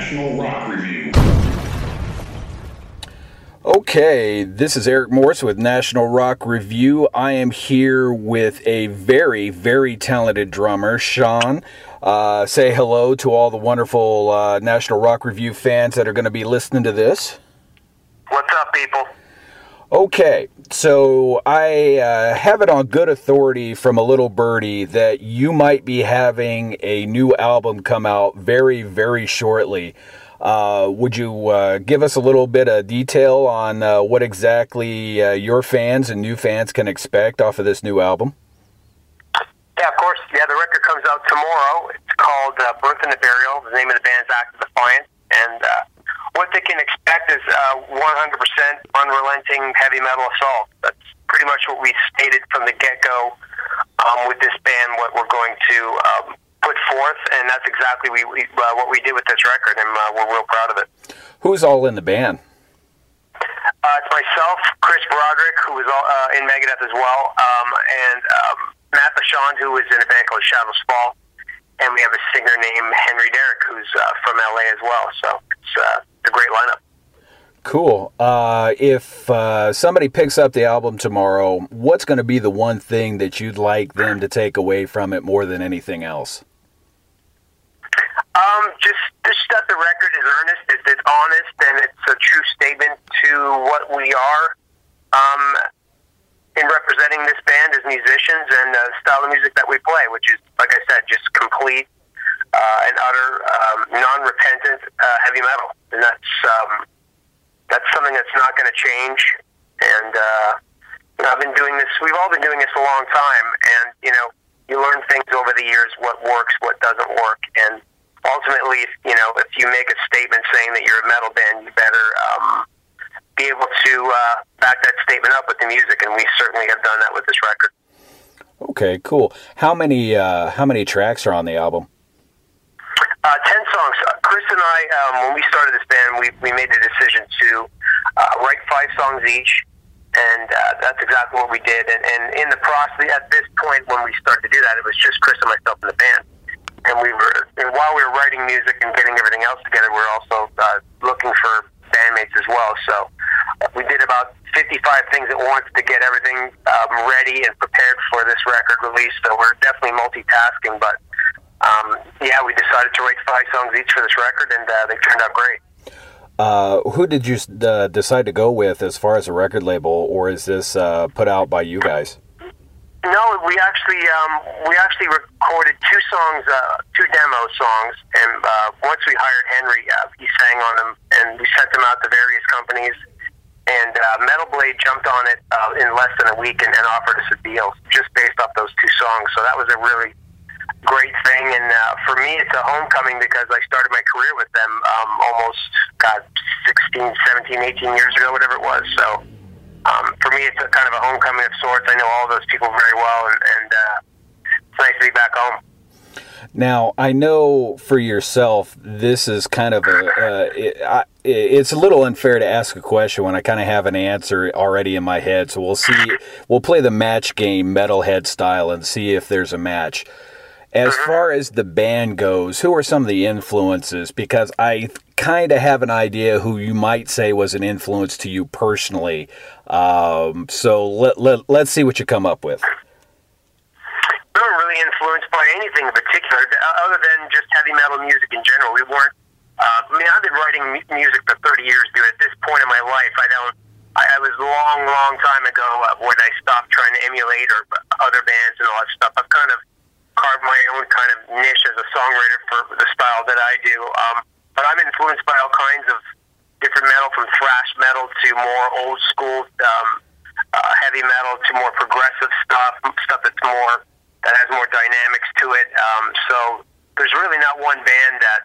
National Rock Review. Okay, this is Eric Morse with National Rock Review. I am here with a very, very talented drummer, Sean. Say hello to all the wonderful National Rock Review fans that are going to be listening to this. What's up, people? Okay, so I have it on good authority from a little birdie that you might be having a new album come out very, very shortly. Would you give us a little bit of detail on what exactly your fans and new fans can expect off of this new album? Yeah, of course. Yeah, the record comes out tomorrow. It's called Birth and the Burial. The name of the band's Act of Defiance. And what they can expect is 100% unrelenting heavy metal assault. That's pretty much what we stated from the get-go with this band, what we're going to put forth, and that's exactly what we did with this record, and we're real proud of it. Who's all in the band? It's myself, Chris Broderick, who is in Megadeth as well, and Matt LaShawn, who is in a band called Shadows Fall, and we have a singer named Henry Derrick, who's from LA as well, so it's a great lineup. Cool. If somebody picks up the album tomorrow, what's going to be the one thing that you'd like them to take away from it more than anything else? Just that the record is earnest, it's honest, and it's a true statement to what we are in representing this band as musicians and the style of music that we play, which is, like I said, just complete and utter non-repentant heavy metal. And that's something that's not going to change. And I've been doing this, we've all been doing this a long time, and you learn things over the years, what works, what doesn't work, and ultimately, if you make a statement saying that you're a metal band, you better be able to back that statement up with the music, and we certainly have done that with this record. Okay, cool. How many tracks are on the album? 10 songs. Chris and I, when we started this band, we made the decision to write 5 songs each, and that's exactly what we did. And in the process, at this point, when we started to do that, it was just Chris and myself in the band. And while we were writing music and getting everything else together, we were also looking for bandmates as well. So we did about 55 things at once to get everything ready and prepared for this record release. So we're definitely multitasking, but yeah, we decided to write 5 songs each for this record, and they turned out great. Who did you decide to go with as far as a record label, or is this put out by you guys? No, we actually recorded 2 songs, 2 demo songs, and once we hired Henry, he sang on them, and we sent them out to various companies, and Metal Blade jumped on it in less than a week and offered us a deal just based off those 2 songs, so that was a really great thing, and for me, it's a homecoming because I started my career with them almost, 16, 17, 18 years ago, whatever it was, so for me, it's a kind of a homecoming of sorts. I know all those people very well, and it's nice to be back home. Now, I know for yourself, this is kind of it's a little unfair to ask a question when I kind of have an answer already in my head, so we'll play the match game Metalhead style and see if there's a match. As far as the band goes, who are some of the influences? Because I kind of have an idea who you might say was an influence to you personally. So let's see what you come up with. We weren't really influenced by anything in particular, other than just heavy metal music in general. We weren't. I've been writing music for 30 years, dude. At this point in my life, I was a long, long time ago when I stopped trying to emulate or other bands and all that stuff. I've kind of carved my own kind of niche as a songwriter for the style that I do. But I'm influenced by all kinds of different metal, from thrash metal to more old school heavy metal to more progressive stuff that has more dynamics to it. So there's really not one band that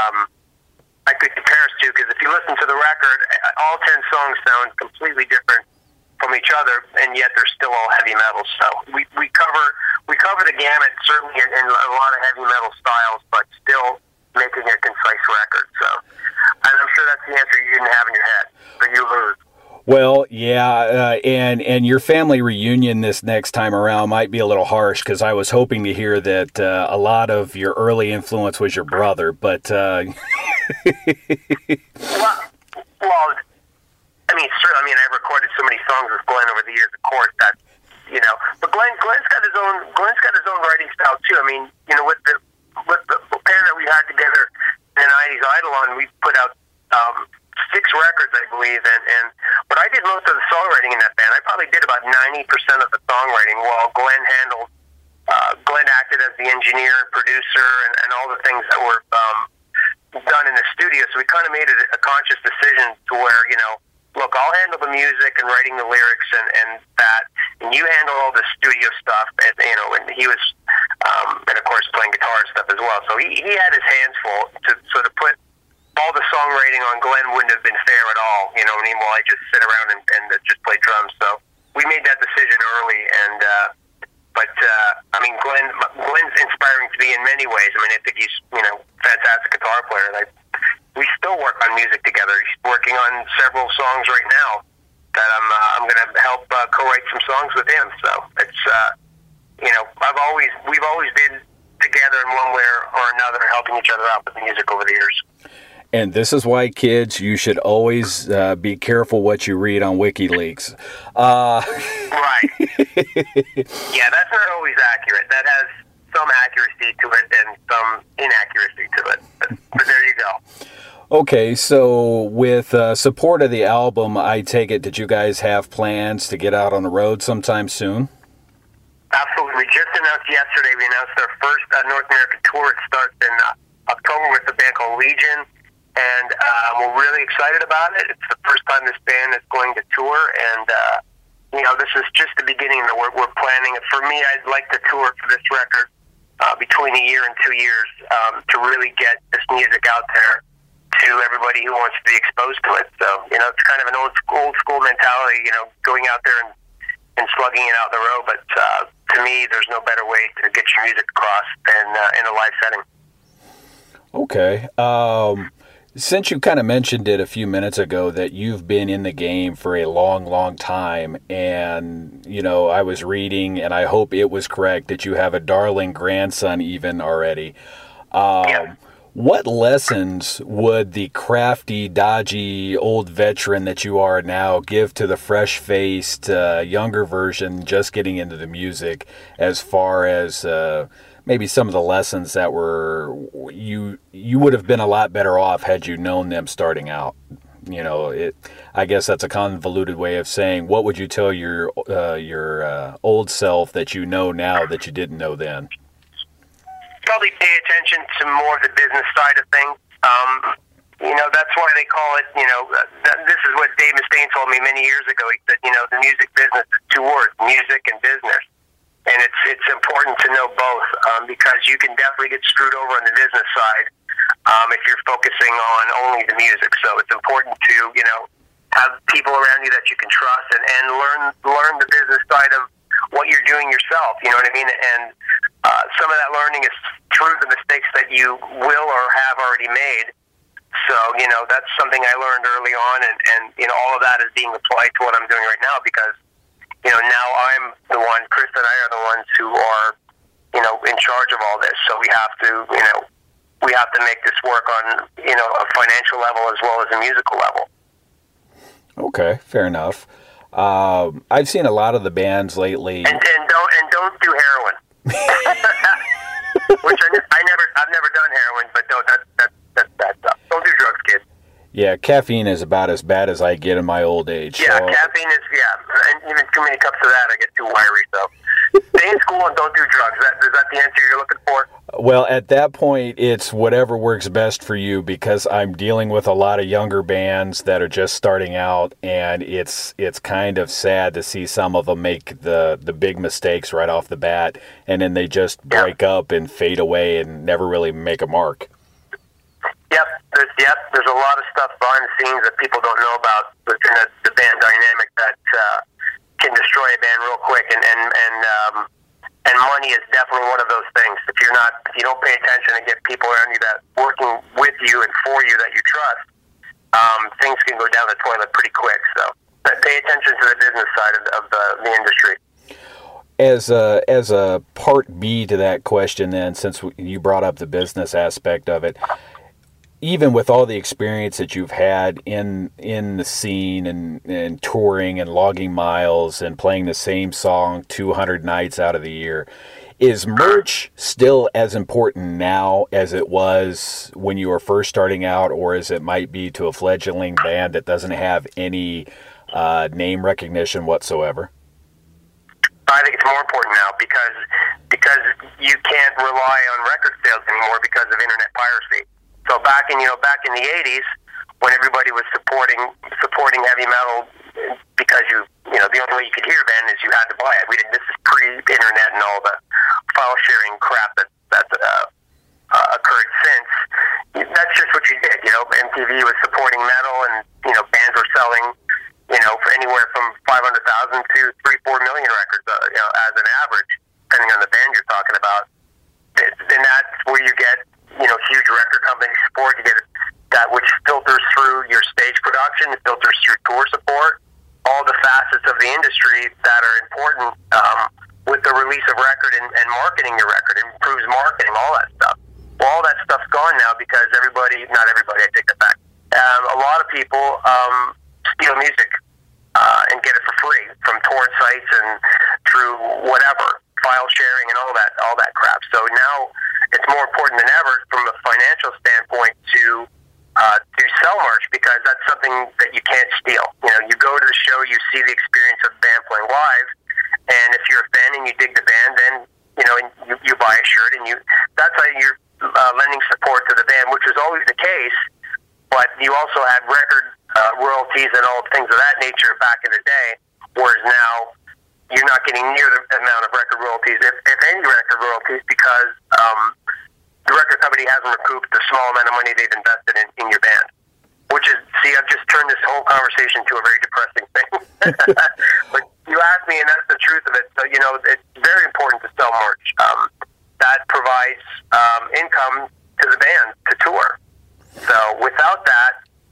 I could compare us to, because if you listen to the record, all 10 songs sound completely different from each other, and yet they're still all heavy metal. So we cover the gamut, certainly in a lot of heavy metal styles, but still making a concise record. So, and I'm sure that's the answer you didn't have in your head, but you lose. Well, yeah, and your family reunion this next time around might be a little harsh, because I was hoping to hear that a lot of your early influence was your brother, but Well, I mean, certainly, I've recorded so many songs with Glenn over the years, of course, that, but Glenn's got his own writing style too. I mean, with the band that we had together in the 90s, Eidolon, we put out 6 records, I believe, but I did most of the songwriting in that band. I probably did about 90% of the songwriting, while Glenn acted as the engineer and producer and all the things that were done in the studio. So we kind of made it a conscious decision to where, look, I'll handle the music and writing the lyrics and you handle all the studio stuff. And he was, and of course, playing guitar and stuff as well. So he had his hands full. So to put all the songwriting on Glenn wouldn't have been fair at all. While I just sit around and just play drums. So we made that decision early, but Glenn's inspiring to me in many ways. I think he's, fantastic guitar player. And we still work on music together. He's working on several songs right now that I'm going to help co-write some songs with him. So it's, we've always been together in one way or another, helping each other out with music over the years. And this is why, kids, you should always be careful what you read on WikiLeaks. Right. Yeah, that's not always accurate. That has some accuracy to it and some inaccuracy to it. But there you go. Okay, so with support of the album, I take it that you guys have plans to get out on the road sometime soon? Absolutely. We just announced yesterday, we announced our first North American tour. It starts in October with a band called Legion. And we're really excited about it. It's the first time this band is going to tour, and this is just the beginning that we're planning. For me, I'd like to tour for this record between 1 year and 2 years to really get this music out there to everybody who wants to be exposed to it. So it's kind of an old school mentality, going out there and slugging it out the road. But to me, there's no better way to get your music across than in a live setting. Okay. Since you kind of mentioned it a few minutes ago that you've been in the game for a long, long time, and, I was reading, and I hope it was correct, that you have a darling grandson even already. Yeah. What lessons would the crafty, dodgy, old veteran that you are now give to the fresh-faced, younger version just getting into the music, as far as maybe some of the lessons that were you would have been a lot better off had you known them starting out? I guess that's a convoluted way of saying, what would you tell your old self that you know now that you didn't know then? Probably pay attention to more of the business side of things. That's why they call it, this is what Dave Mustaine told me many years ago. He said, the music business is 2 words, music and business. And it's important to know both because you can definitely get screwed over on the business side if you're focusing on only the music. So it's important to, have people around you that you can trust and learn the business side of what you're doing yourself. You know what I mean? And some of that learning is through the mistakes that you will or have already made. So, that's something I learned early on, and all of that is being applied to what I'm doing right now because, now I'm the one, Chris and I are the ones who are, in charge of all this. So we have to make this work on, a financial level as well as a musical level. Okay, fair enough. I've seen a lot of the bands lately. And don't do heroin. Which I've never done heroin, but that's bad stuff. Don't do drugs, kid. Yeah, caffeine is about as bad as I get in my old age. Yeah, so. Caffeine is, and even too many cups of that, I get too wiry, so. Stay in school and don't do drugs. Is that the answer you're looking for? Well, at that point, it's whatever works best for you because I'm dealing with a lot of younger bands that are just starting out, and it's kind of sad to see some of them make the big mistakes right off the bat, and then they just break up and fade away and never really make a mark. There's a lot of stuff behind the scenes that people don't know about within the band dynamic that can destroy a band real quick, and money is definitely one of those things. If you don't pay attention and get people around you that working with you and for you that you trust, things can go down the toilet pretty quick. So pay attention to the business side of the industry. As a part B to that question, then, since you brought up the business aspect of it, even with all the experience that you've had in the scene and touring and logging miles and playing the same song 200 nights out of the year, is merch still as important now as it was when you were first starting out, or as it might be to a fledgling band that doesn't have any name recognition whatsoever? I think it's more important now because you can't rely on record sales anymore because of internet piracy. So back in the 80s, when everybody was supporting heavy metal because the only way you could hear a band is you had to buy it. This is pre-internet and all the file sharing crap that occurred since. That's just what you did. MTV was supporting metal, and bands were selling for anywhere from 500,000 to 3-4 million records, as an average, depending on the band you're talking about. And that's where you get huge record company support. You get that which filters through your stage production, it filters through tour support, all the facets of the industry that are important with the release of record and marketing your record. It improves marketing, all that stuff. Well, all that stuff's gone now because not everybody, I take that back. A lot of people steal music and get it for free from torrent sites and through whatever, file sharing and all that crap. So now it's more important than ever from a financial standpoint to sell merch, because that's something that you can't steal. You go to the show, you see the experience of the band playing live, and if you're a fan and you dig the band, then you buy a shirt, and that's how you're lending support to the band, which was always the case. But you also had record royalties and all things of that nature back in the day, whereas now you're not getting near the amount of record royalties, if any record royalties, because the record company hasn't recouped the small amount of money they've invested in your band. Which is, I've just turned this whole conversation to a very depressing thing. But you asked me, and that's the truth of it. So, it's very important to sell merch. That provides income to the band to tour. So without that,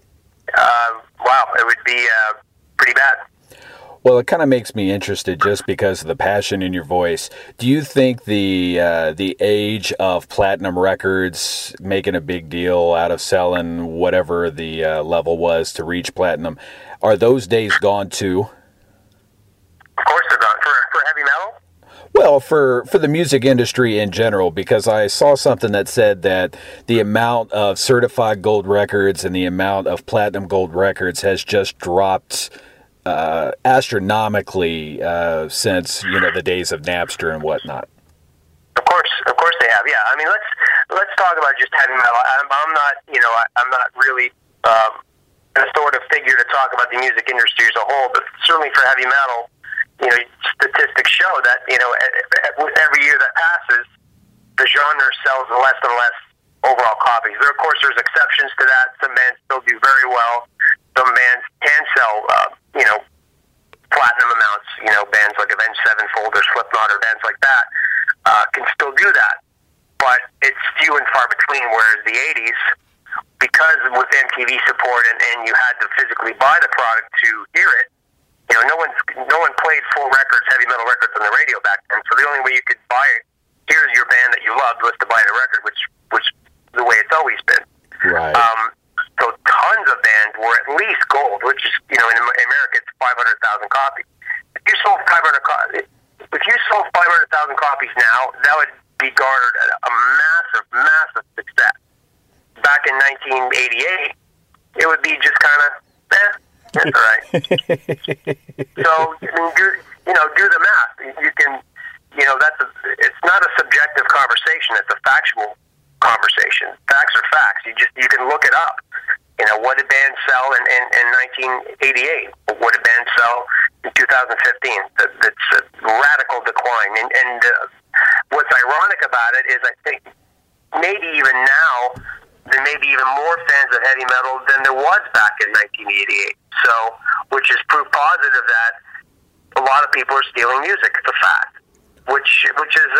it would be pretty bad. Well, it kind of makes me interested just because of the passion in your voice. Do you think the age of platinum records, making a big deal out of selling whatever the level was to reach platinum, are those days gone too? Of course they're gone. For heavy metal? Well, for the music industry in general, because I saw something that said that the amount of certified gold records and the amount of platinum gold records has just dropped astronomically since the days of Napster and whatnot. Of course they have. Yeah, I mean, let's talk about just heavy metal. I'm not really the sort of figure to talk about the music industry as a whole, but certainly for heavy metal, statistics show that with every year that passes, the genre sells less and less overall copies. Of course, there's exceptions to that. Some bands still do very well. Some bands can sell, platinum amounts. Bands like Avenged Sevenfold or Slipknot or bands like that can still do that. But it's few and far between, whereas the 80s, because with MTV support and you had to physically buy the product to hear it, no one played full records, heavy metal records on the radio back then. So the only way you could buy it, here's your band that you loved, was to buy the record, which the way it's always been. Right. So tons of bands were at least gold, which is, in America, it's 500,000 copies. If you sold 500,000 copies now, that would be garnered a massive, massive success. Back in 1988, it would be just kind of, that's all right. So, do the math. You can, it's not a subjective conversation, it's a factual conversation. Facts are facts. You can look it up. What did bands sell in 1988? What did bands sell in 2015? That's a radical decline. And what's ironic about it is I think maybe even now there may be even more fans of heavy metal than there was back in 1988. So, which is proof positive that a lot of people are stealing music. It's a fact. Which is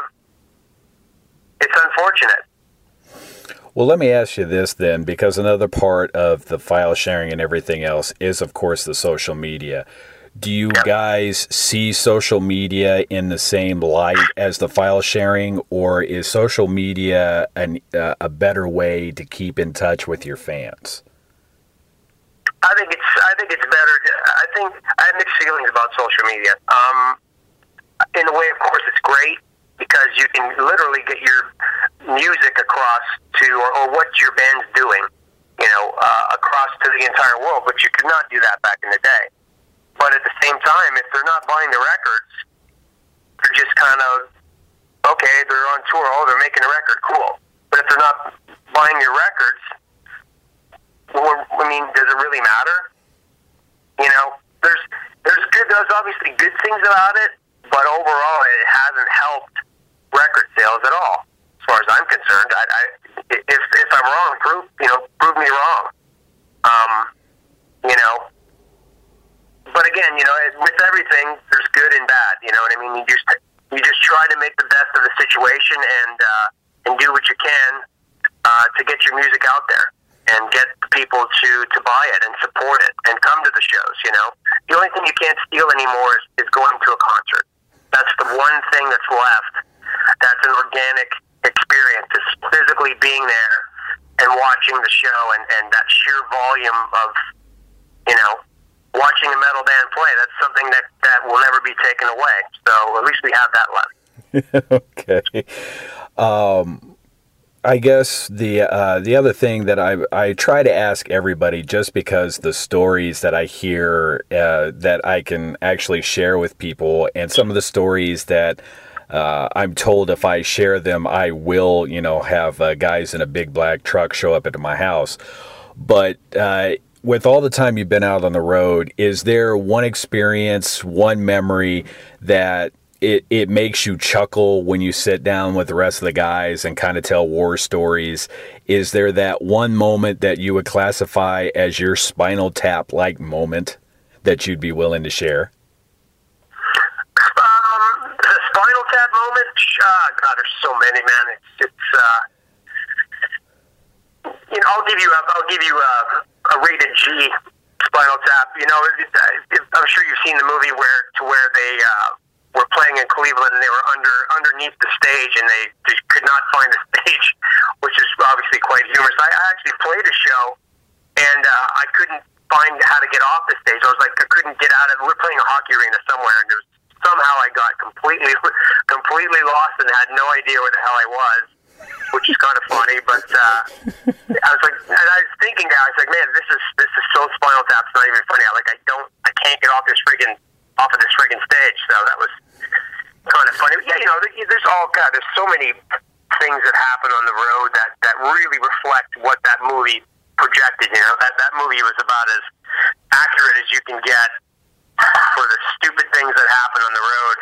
it's unfortunate. Well, let me ask you this then, because another part of the file sharing and everything else is, of course, the social media. Do you guys see social media in the same light as the file sharing, or is social media a better way to keep in touch with your fans? I think it's better. I think I have mixed feelings about social media. In a way, of course, it's great because you can literally get your music across to, or what your band's doing, across to the entire world. But you could not do that back in the day. But at the same time, if they're not buying the records, they're just kind of, okay, they're on tour, oh, they're making a record, cool. But if they're not buying your records, well, I mean, does it really matter? There's obviously good things about it, but overall, it hasn't helped record sales at all, as far as I'm concerned. If I'm wrong, prove me wrong. But again, with everything, there's good and bad. You know what I mean? You just try to make the best of the situation and do what you can to get your music out there and get people to buy it and support it and come to the shows. The only thing you can't steal anymore is going to a concert. That's the one thing that's left. That's an organic experience. It's physically being there and watching the show and that sheer volume of watching a metal band play. That's something that will never be taken away. So at least we have that left. Okay. I guess the other thing that I try to ask everybody, just because the stories that I hear that I can actually share with people, and some of the stories that I'm told if I share them, I will, have guys in a big black truck show up at my house. But with all the time you've been out on the road, is there one experience, one memory that it makes you chuckle when you sit down with the rest of the guys and kind of tell war stories? Is there that one moment that you would classify as your Spinal Tap-like moment that you'd be willing to share? The Spinal Tap moment? God, there's so many, man. I'll give you a rated G Spinal Tap. I'm sure you've seen the movie where they were playing in Cleveland and they were underneath the stage and they could not find the stage, which is obviously quite humorous. I actually played a show and I couldn't find how to get off the stage. I couldn't get out of it. We were playing a hockey arena somewhere, and somehow I got completely lost and had no idea where the hell I was, which is kind of funny. But I was thinking, man, this is so Spinal Tap. It's not even funny. I can't get off of this friggin' stage. So that was kind of funny. Yeah, there's so many things that happen on the road that really reflect what that movie projected. That movie was about as accurate as you can get for the stupid things that happen on the road.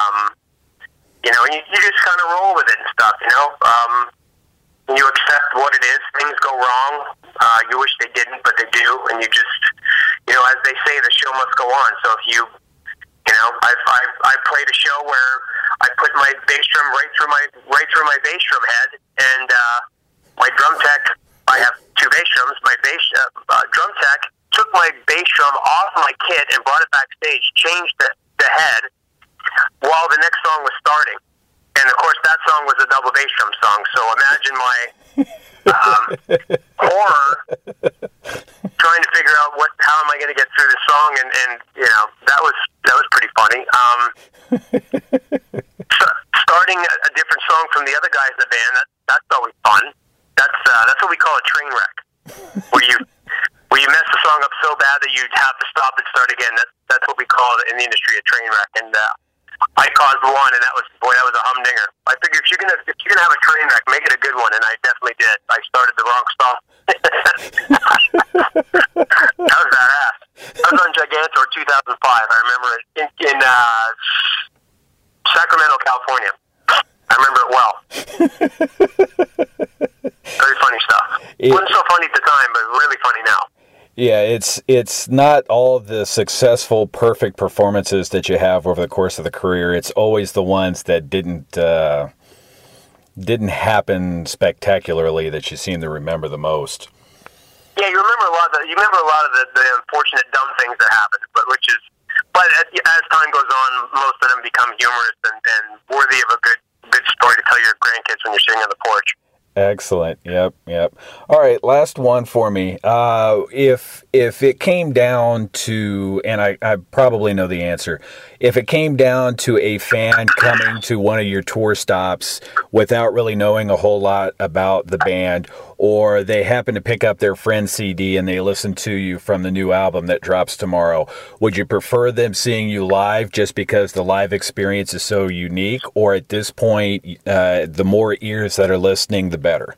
You just kind of roll with it and stuff. You accept what it is. Things go wrong. You wish they didn't, but they do, and you just, as they say, the show must go on. So if you I've played a show where I put my bass drum right through my bass drum head, and my drum tech. I have two bass drums. My bass drum tech took my bass drum off my kit and brought it backstage, changed the head while the next song was starting, and of course that song was a double bass drum song. So imagine my horror trying to figure out how am I going to get through the song, and that was pretty funny. Starting a different song from the other guys in the band, that's always fun. That's what we call a train wreck, where you mess the song up so bad that you have to stop and start again. That's what we call it in the industry, a train wreck. And I caused one, and that was a humdinger. I figured if you're gonna have a train wreck, make it a good one, and I definitely did. I started the wrong song. That was badass. That was on Gigantor 2005. I remember it in Sacramento, California. I remember it well. Very funny stuff. It wasn't so funny at the time, but really funny now. Yeah, it's not all of the successful, perfect performances that you have over the course of the career. It's always the ones that didn't happen spectacularly that you seem to remember the most. Yeah, you remember a lot of the unfortunate dumb things that happened, but but as time goes on, most of them become humorous and worthy of a good story to tell your grandkids when you're sitting on the porch. Excellent. Yep. All right, last one for me. If it came down to, and I probably know the answer, if it came down to a fan coming to one of your tour stops without really knowing a whole lot about the band, or they happen to pick up their friend's CD and they listen to you from the new album that drops tomorrow, would you prefer them seeing you live just because the live experience is so unique, or at this point, the more ears that are listening, the better?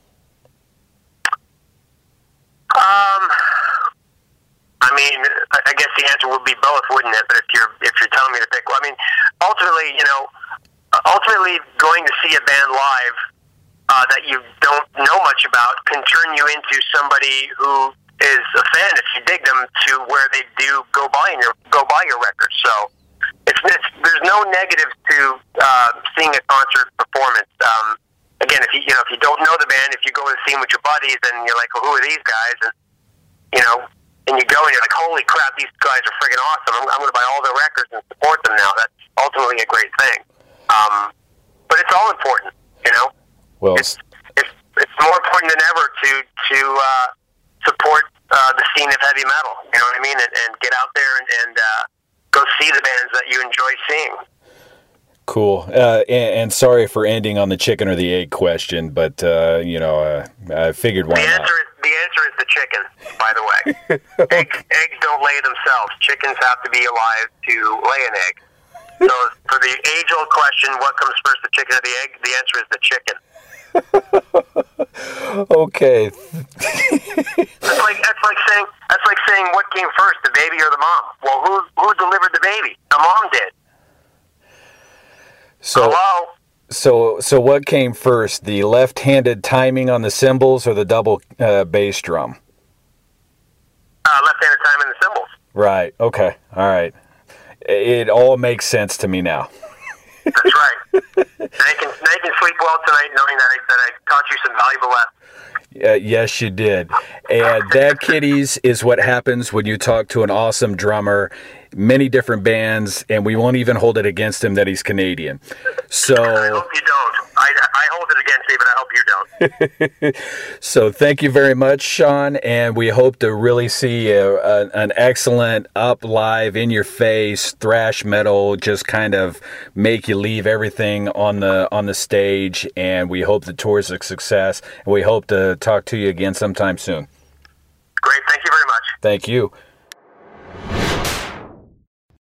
I mean, I guess the answer would be both, wouldn't it? But if you're telling me to pick, well, I mean, ultimately going to see a band live that you don't know much about can turn you into somebody who is a fan if you dig them, to where they do go buy your records. So there's no negative to seeing a concert performance. Again, if you don't know the band, if you go to see them with your buddies and you're like, well, who are these guys? And you go and you're like, holy crap, these guys are freaking awesome. I'm going to buy all their records and support them now. That's ultimately a great thing. But it's all important, Well, it's more important than ever to support the scene of heavy metal. You know what I mean? And get out there and go see the bands that you enjoy seeing. Cool. And sorry for ending on the chicken or the egg question, but I figured why not. The answer is the chicken, by the way. Eggs don't lay themselves. Chickens have to be alive to lay an egg. So for the age-old question, what comes first, the chicken or the egg? The answer is the chicken. Okay. That's like saying what came first, the baby or the mom? Well, who delivered the baby? The mom did. Hello? So what came first, the left-handed timing on the cymbals or the double bass drum? Left-handed timing on the cymbals. Right. Okay. All right. It all makes sense to me now. That's right. Now you can sleep well tonight knowing that I taught you some valuable lessons. Yes, you did. And that, kiddies, is what happens when you talk to an awesome drummer, many different bands, and we won't even hold it against him that he's Canadian. So I hope you don't. I hold it against you, but I hope you don't. So thank you very much, Sean, and we hope to really see an excellent up live, in your face thrash metal, just kind of make you leave everything on the stage. And we hope the tour's a success, and we hope to talk to you again sometime soon. Great, thank you very much. Thank you.